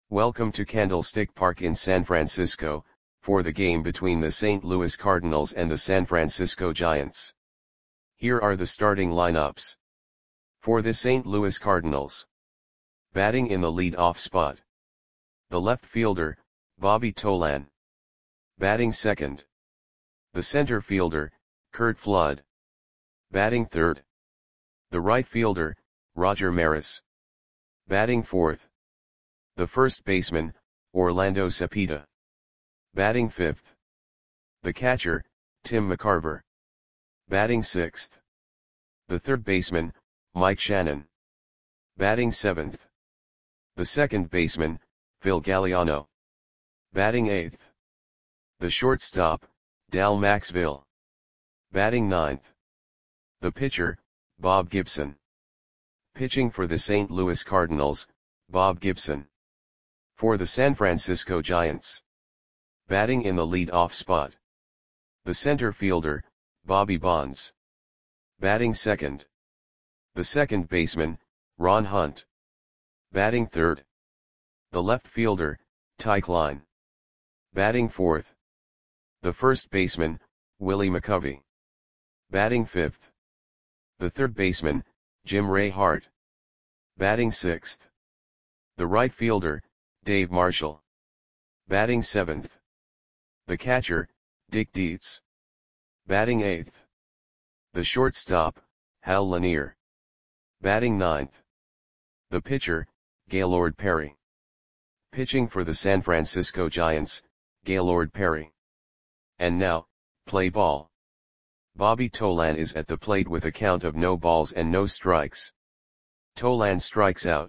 Welcome to Candlestick Park in San Francisco, for the game between the St. Louis Cardinals and the San Francisco Giants. Here are the starting lineups. For the St. Louis Cardinals. Batting in the lead-off spot. The left fielder, Bobby Tolan. Batting second. The center fielder, Curt Flood. Batting third. The right fielder, Roger Maris. Batting fourth. The first baseman, Orlando Cepeda. Batting fifth. The catcher, Tim McCarver. Batting sixth. The third baseman, Mike Shannon. Batting seventh. The second baseman, Phil Galliano. Batting eighth. The shortstop, Dal Maxville. Batting ninth. The pitcher, Bob Gibson. Pitching for the St. Louis Cardinals, Bob Gibson. For the San Francisco Giants. Batting in the lead-off spot. The center fielder, Bobby Bonds. Batting second. The second baseman, Ron Hunt. Batting third. The left fielder, Ty Klein. Batting fourth. The first baseman, Willie McCovey. Batting fifth. The third baseman, Jim Ray Hart. Batting sixth. The right fielder, Dave Marshall. Batting seventh. The catcher, Dick Dietz. Batting eighth. The shortstop, Hal Lanier. Batting ninth. The pitcher, Gaylord Perry. Pitching for the San Francisco Giants, Gaylord Perry. And now, play ball. Bobby Tolan is at the plate with a count of no balls and no strikes. Tolan strikes out.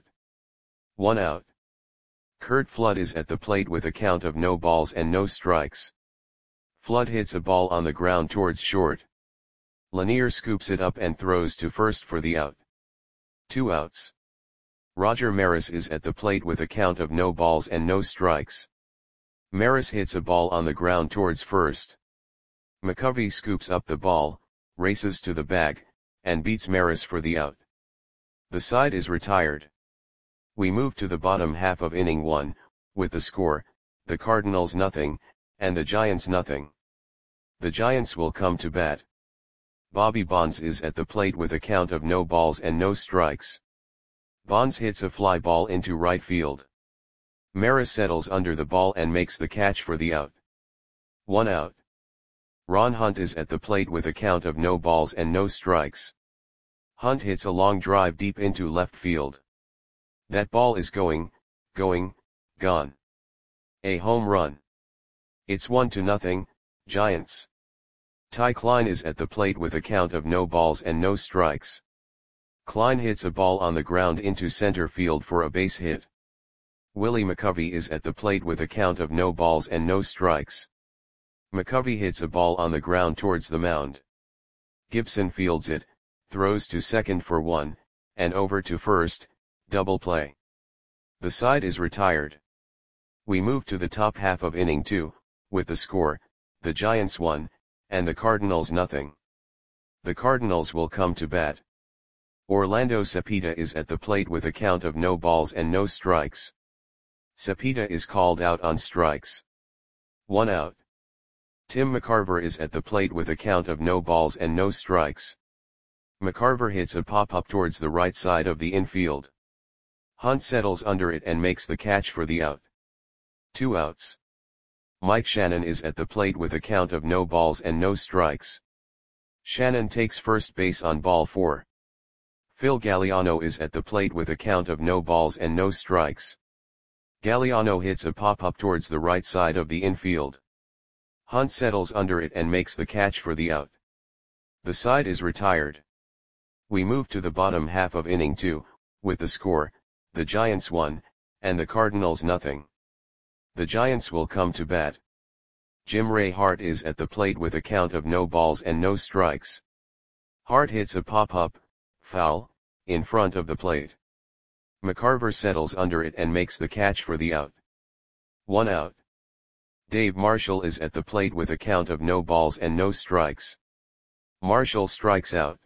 1 out. Curt Flood is at the plate with a count of no balls and no strikes. Flood hits a ball on the ground towards short. Lanier scoops it up and throws to first for the out. 2 outs. Roger Maris is at the plate with a count of no balls and no strikes. Maris hits a ball on the ground towards first. McCovey scoops up the ball, races to the bag, and beats Maris for the out. The side is retired. We move to the bottom half of inning 1, with the score, the Cardinals nothing, and the Giants nothing. The Giants will come to bat. Bobby Bonds is at the plate with a count of no balls and no strikes. Bonds hits a fly ball into right field. Maris settles under the ball and makes the catch for the out. 1 out. Ron Hunt is at the plate with a count of no balls and no strikes. Hunt hits a long drive deep into left field. That ball is gone. A home run. It's 1-0, Giants. Ty Klein is at the plate with a count of no balls and no strikes. Klein hits a ball on the ground into center field for a base hit. Willie McCovey is at the plate with a count of no balls and no strikes. McCovey hits a ball on the ground towards the mound. Gibson fields it, throws to second for 1, and over to first, double play. The side is retired. We move to the top half of inning 2, with the score, the Giants 1, and the Cardinals nothing. The Cardinals will come to bat. Orlando Cepeda is at the plate with a count of no balls and no strikes. Cepeda is called out on strikes. 1 out. Tim McCarver is at the plate with a count of no balls and no strikes. McCarver hits a pop-up towards the right side of the infield. Hunt settles under it and makes the catch for the out. 2 outs. Mike Shannon is at the plate with a count of no balls and no strikes. Shannon takes first base on ball 4. Phil Galliano is at the plate with a count of no balls and no strikes. Galliano hits a pop-up towards the right side of the infield. Hunt settles under it and makes the catch for the out. The side is retired. We move to the bottom half of inning 2, with the score, the Giants 1, and the Cardinals nothing. The Giants will come to bat. Jim Ray Hart is at the plate with a count of no balls and no strikes. Hart hits a pop-up, foul, in front of the plate. McCarver settles under it and makes the catch for the out. 1 out. Dave Marshall is at the plate with a count of no balls and no strikes. Marshall strikes out.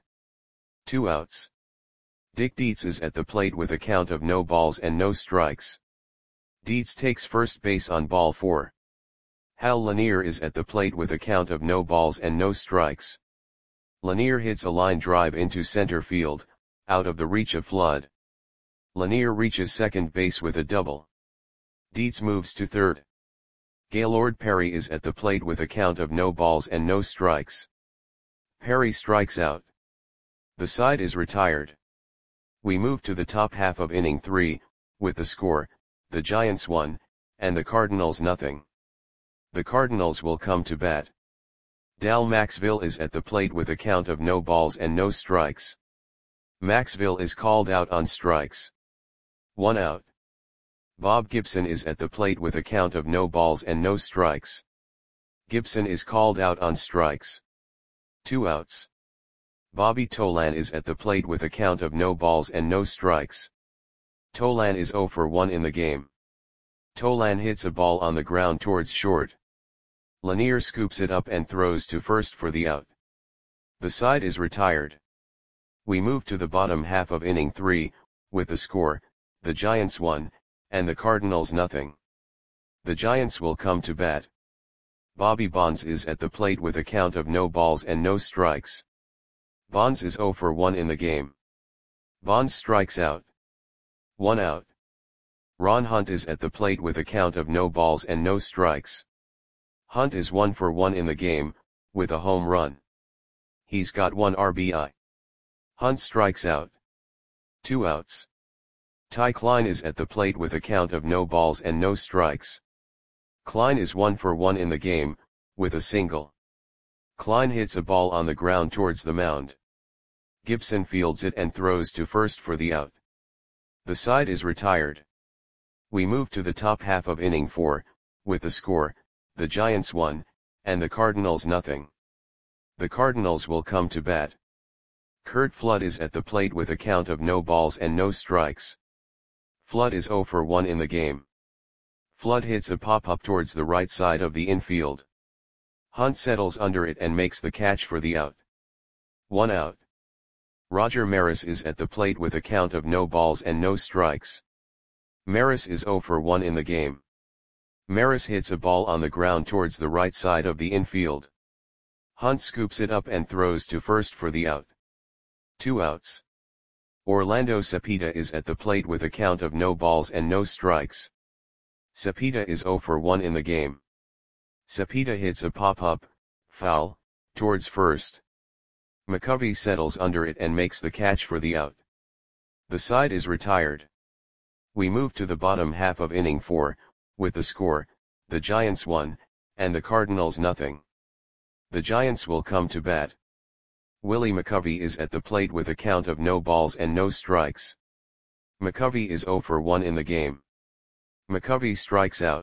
2 outs. Dick Dietz is at the plate with a count of no balls and no strikes. Dietz takes first base on ball 4. Hal Lanier is at the plate with a count of no balls and no strikes. Lanier hits a line drive into center field, out of the reach of Flood. Lanier reaches second base with a double. Dietz moves to third. Gaylord Perry is at the plate with a count of no balls and no strikes. Perry strikes out. The side is retired. We move to the top half of inning 3, with the score, the Giants 1, and the Cardinals nothing. The Cardinals will come to bat. Dal Maxville is at the plate with a count of no balls and no strikes. Maxville is called out on strikes. 1 out. Bob Gibson is at the plate with a count of no balls and no strikes. Gibson is called out on strikes. 2 outs. Bobby Tolan is at the plate with a count of no balls and no strikes. Tolan is 0 for 1 in the game. Tolan hits a ball on the ground towards short. Lanier scoops it up and throws to first for the out. The side is retired. We move to the bottom half of inning 3, with the score, the Giants 1, and the Cardinals nothing. The Giants will come to bat. Bobby Bonds is at the plate with a count of no balls and no strikes. Bonds is 0 for 1 in the game. Bonds strikes out. 1 out. Ron Hunt is at the plate with a count of no balls and no strikes. Hunt is 1 for 1 in the game, with a home run. He's got 1 RBI. Hunt strikes out. 2 outs. Ty Klein is at the plate with a count of no balls and no strikes. Klein is 1 for 1 in the game, with a single. Klein hits a ball on the ground towards the mound. Gibson fields it and throws to first for the out. The side is retired. We move to the top half of inning 4, with the score, the Giants 1, and the Cardinals nothing. The Cardinals will come to bat. Curt Flood is at the plate with a count of no balls and no strikes. Flood is 0 for 1 in the game. Flood hits a pop-up towards the right side of the infield. Hunt settles under it and makes the catch for the out. 1 out. Roger Maris is at the plate with a count of no balls and no strikes. Maris is 0 for 1 in the game. Maris hits a ball on the ground towards the right side of the infield. Hunt scoops it up and throws to first for the out. 2 outs. Orlando Cepeda is at the plate with a count of no balls and no strikes. Cepeda is 0 for 1 in the game. Cepeda hits a pop-up, foul, towards first. McCovey settles under it and makes the catch for the out. The side is retired. We move to the bottom half of inning 4, with the score, the Giants 1, and the Cardinals nothing. The Giants will come to bat. Willie McCovey is at the plate with a count of no balls and no strikes. McCovey is 0 for 1 in the game. McCovey strikes out.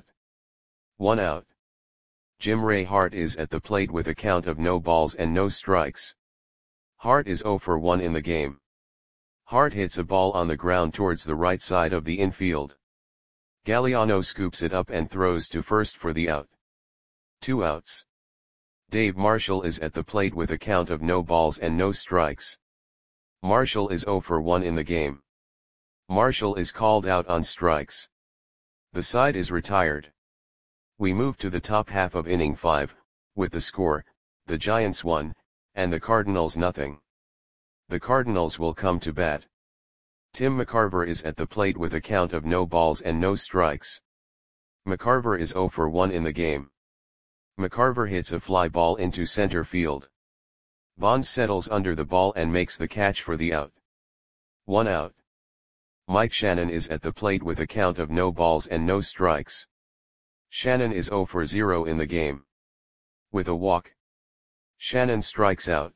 1 out. Jim Ray Hart is at the plate with a count of no balls and no strikes. Hart is 0 for 1 in the game. Hart hits a ball on the ground towards the right side of the infield. Galliano scoops it up and throws to first for the out. 2 outs. Dave Marshall is at the plate with a count of no balls and no strikes. Marshall is 0 for 1 in the game. Marshall is called out on strikes. The side is retired. We move to the top half of inning 5, with the score, the Giants 1, and the Cardinals nothing. The Cardinals will come to bat. Tim McCarver is at the plate with a count of no balls and no strikes. McCarver is 0 for 1 in the game. McCarver hits a fly ball into center field. Bonds settles under the ball and makes the catch for the out. 1 out. Mike Shannon is at the plate with a count of no balls and no strikes. Shannon is 0 for 0 in the game. With a walk, Shannon strikes out.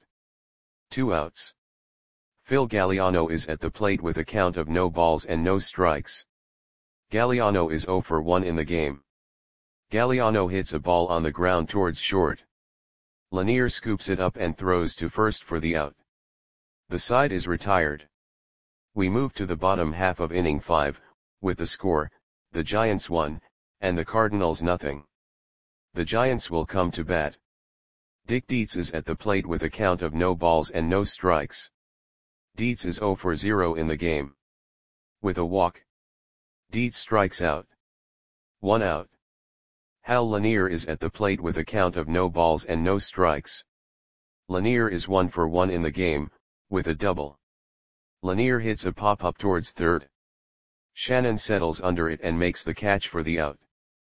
2 outs. Phil Galliano is at the plate with a count of no balls and no strikes. Galliano is 0 for 1 in the game. Galliano hits a ball on the ground towards short. Lanier scoops it up and throws to first for the out. The side is retired. We move to the bottom half of inning 5, with the score, the Giants 1, and the Cardinals nothing. The Giants will come to bat. Dick Dietz is at the plate with a count of no balls and no strikes. Dietz is 0 for 0 in the game. With a walk, Dietz strikes out. 1 out. Hal Lanier is at the plate with a count of no balls and no strikes. Lanier is 1 for 1 in the game, with a double. Lanier hits a pop-up towards third. Shannon settles under it and makes the catch for the out.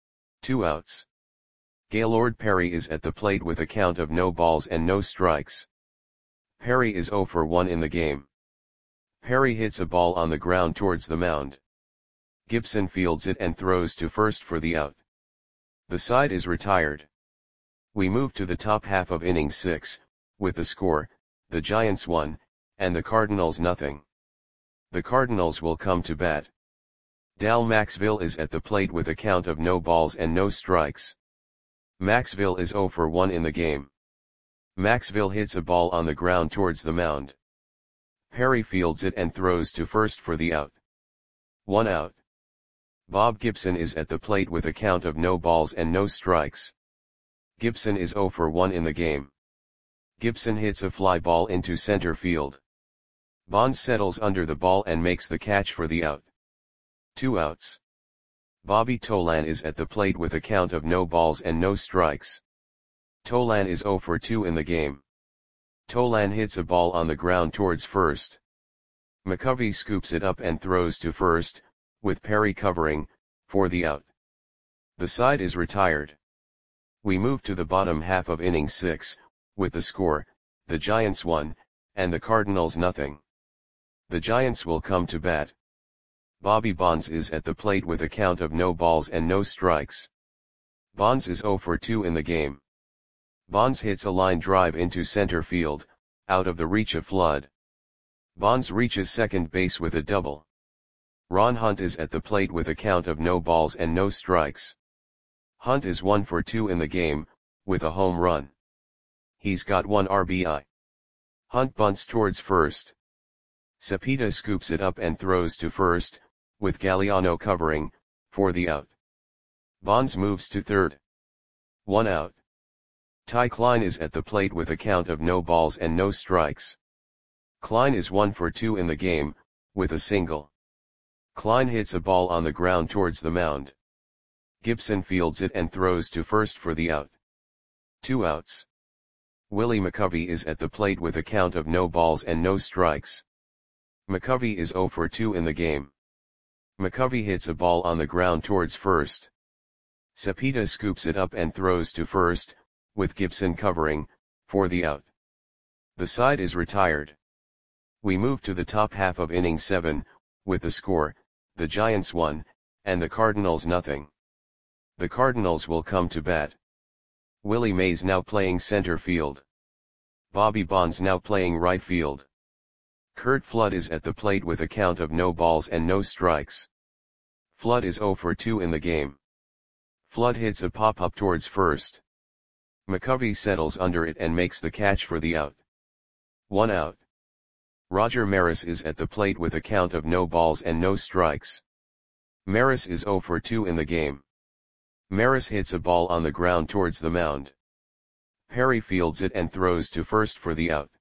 2 outs. Gaylord Perry is at the plate with a count of no balls and no strikes. Perry is 0 for 1 in the game. Perry hits a ball on the ground towards the mound. Gibson fields it and throws to first for the out. The side is retired. We move to the top half of inning 6, with the score, the Giants 1, and the Cardinals nothing. The Cardinals will come to bat. Dal Maxville is at the plate with a count of no balls and no strikes. Maxville is 0 for 1 in the game. Maxville hits a ball on the ground towards the mound. Perry fields it and throws to first for the out. 1 out. Bob Gibson is at the plate with a count of no balls and no strikes. Gibson is 0 for 1 in the game. Gibson hits a fly ball into center field. Bonds settles under the ball and makes the catch for the out. 2 outs. Bobby Tolan is at the plate with a count of no balls and no strikes. Tolan is 0 for 2 in the game. Tolan hits a ball on the ground towards first. McCovey scoops it up and throws to first, with Perry covering, for the out. The side is retired. We move to the bottom half of inning 6, with the score, the Giants 1, and the Cardinals nothing. The Giants will come to bat. Bobby Bonds is at the plate with a count of no balls and no strikes. Bonds is 0 for 2 in the game. Bonds hits a line drive into center field, out of the reach of Flood. Bonds reaches second base with a double. Ron Hunt is at the plate with a count of no balls and no strikes. Hunt is 1 for 2 in the game, with a home run. He's got 1 RBI. Hunt bunts towards first. Cepeda scoops it up and throws to first, with Galliano covering, for the out. Bonds moves to third. 1 out. Ty Klein is at the plate with a count of no balls and no strikes. Klein is 1 for 2 in the game, with a single. Klein hits a ball on the ground towards the mound. Gibson fields it and throws to first for the out. 2 outs. Willie McCovey is at the plate with a count of no balls and no strikes. McCovey is 0 for 2 in the game. McCovey hits a ball on the ground towards first. Cepeda scoops it up and throws to first, with Gibson covering, for the out. The side is retired. We move to the top half of inning 7, with the score, the Giants 1, and the Cardinals nothing. The Cardinals will come to bat. Willie Mays now playing center field. Bobby Bonds now playing right field. Curt Flood is at the plate with a count of no balls and no strikes. Flood is 0 for 2 in the game. Flood hits a pop-up towards first. McCovey settles under it and makes the catch for the out. 1 out. Roger Maris is at the plate with a count of no balls and no strikes. Maris is 0 for 2 in the game. Maris hits a ball on the ground towards the mound. Perry fields it and throws to first for the out.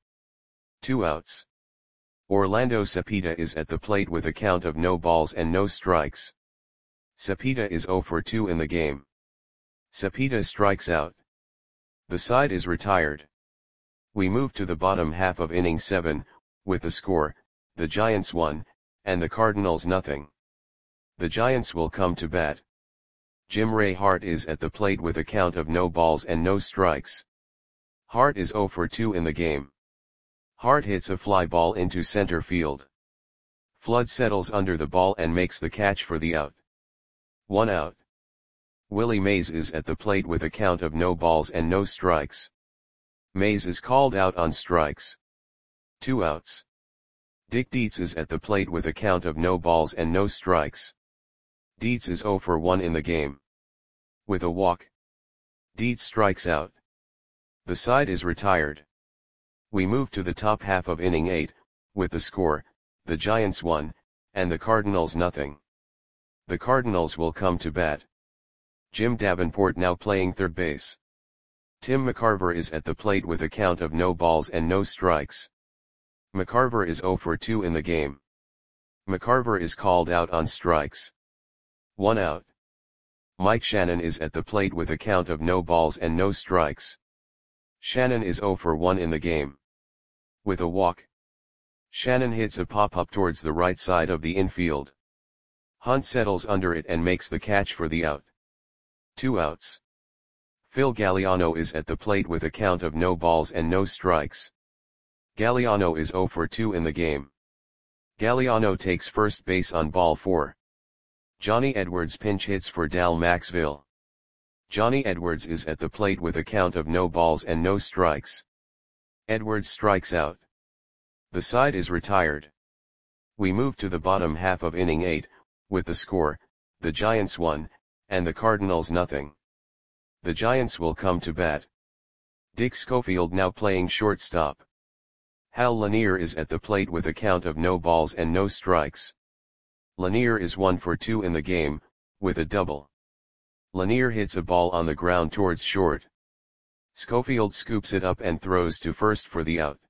2 outs. Orlando Cepeda is at the plate with a count of no balls and no strikes. Cepeda is 0 for 2 in the game. Cepeda strikes out. The side is retired. We move to the bottom half of inning 7, with the score, the Giants 1, and the Cardinals nothing. The Giants will come to bat. Jim Ray Hart is at the plate with a count of no balls and no strikes. Hart is 0 for 2 in the game. Hart hits a fly ball into center field. Flood settles under the ball and makes the catch for the out. 1 out. Willie Mays is at the plate with a count of no balls and no strikes. Mays is called out on strikes. 2 outs. Dick Dietz is at the plate with a count of no balls and no strikes. Dietz is 0 for 1 in the game. With a walk, Dietz strikes out. The side is retired. We move to the top half of inning 8, with the score, the Giants 1, and the Cardinals nothing. The Cardinals will come to bat. Jim Davenport now playing third base. Tim McCarver is at the plate with a count of no balls and no strikes. McCarver is 0 for 2 in the game. McCarver is called out on strikes. 1 out. Mike Shannon is at the plate with a count of no balls and no strikes. Shannon is 0 for 1 in the game. With a walk, Shannon hits a pop-up towards the right side of the infield. Hunt settles under it and makes the catch for the out. 2 outs. Phil Galliano is at the plate with a count of no balls and no strikes. Galliano is 0 for 2 in the game. Galliano takes first base on ball 4. Johnny Edwards pinch hits for Dal Maxville. Johnny Edwards is at the plate with a count of no balls and no strikes. Edwards strikes out. The side is retired. We move to the bottom half of inning 8, with the score, the Giants 1, and the Cardinals nothing. The Giants will come to bat. Dick Schofield now playing shortstop. Hal Lanier is at the plate with a count of no balls and no strikes. Lanier is 1 for 2 in the game, with a double. Lanier hits a ball on the ground towards short. Schofield scoops it up and throws to first for the out.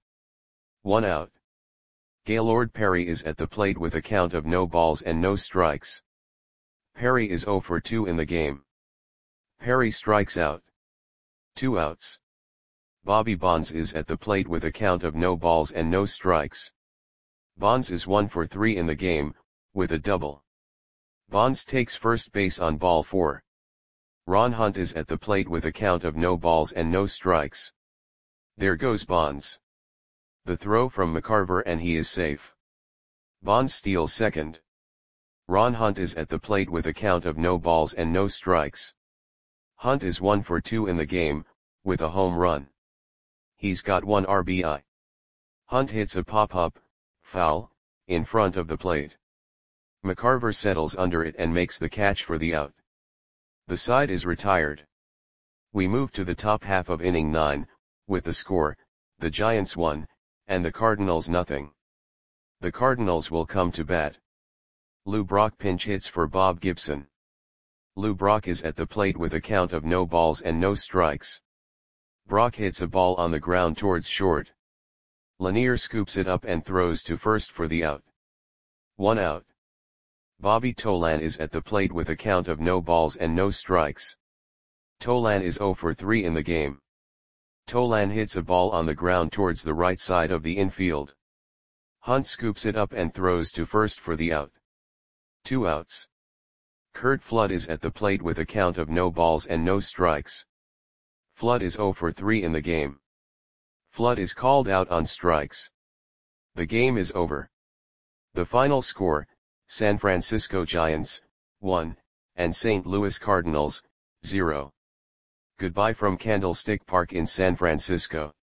1 out. Gaylord Perry is at the plate with a count of no balls and no strikes. Perry is 0 for 2 in the game. Perry strikes out. 2 outs. Bobby Bonds is at the plate with a count of no balls and no strikes. Bonds is 1 for 3 in the game, with a double. Bonds takes first base on ball 4. Ron Hunt is at the plate with a count of no balls and no strikes. There goes Bonds. The throw from McCarver and he is safe. Bonds steals second. Ron Hunt is at the plate with a count of no balls and no strikes. Hunt is 1 for 2 in the game, with a home run. He's got 1 RBI. Hunt hits a pop-up, foul, in front of the plate. McCarver settles under it and makes the catch for the out. The side is retired. We move to the top half of inning 9, with the score, the Giants 1, and the Cardinals nothing. The Cardinals will come to bat. Lou Brock pinch hits for Bob Gibson. Lou Brock is at the plate with a count of no balls and no strikes. Brock hits a ball on the ground towards short. Lanier scoops it up and throws to first for the out. 1 out. Bobby Tolan is at the plate with a count of no balls and no strikes. Tolan is 0 for 3 in the game. Tolan hits a ball on the ground towards the right side of the infield. Hunt scoops it up and throws to first for the out. 2 outs. Curt Flood is at the plate with a count of no balls and no strikes. Flood is 0 for 3 in the game. Flood is called out on strikes. The game is over. The final score, San Francisco Giants, 1, and St. Louis Cardinals, 0. Goodbye from Candlestick Park in San Francisco.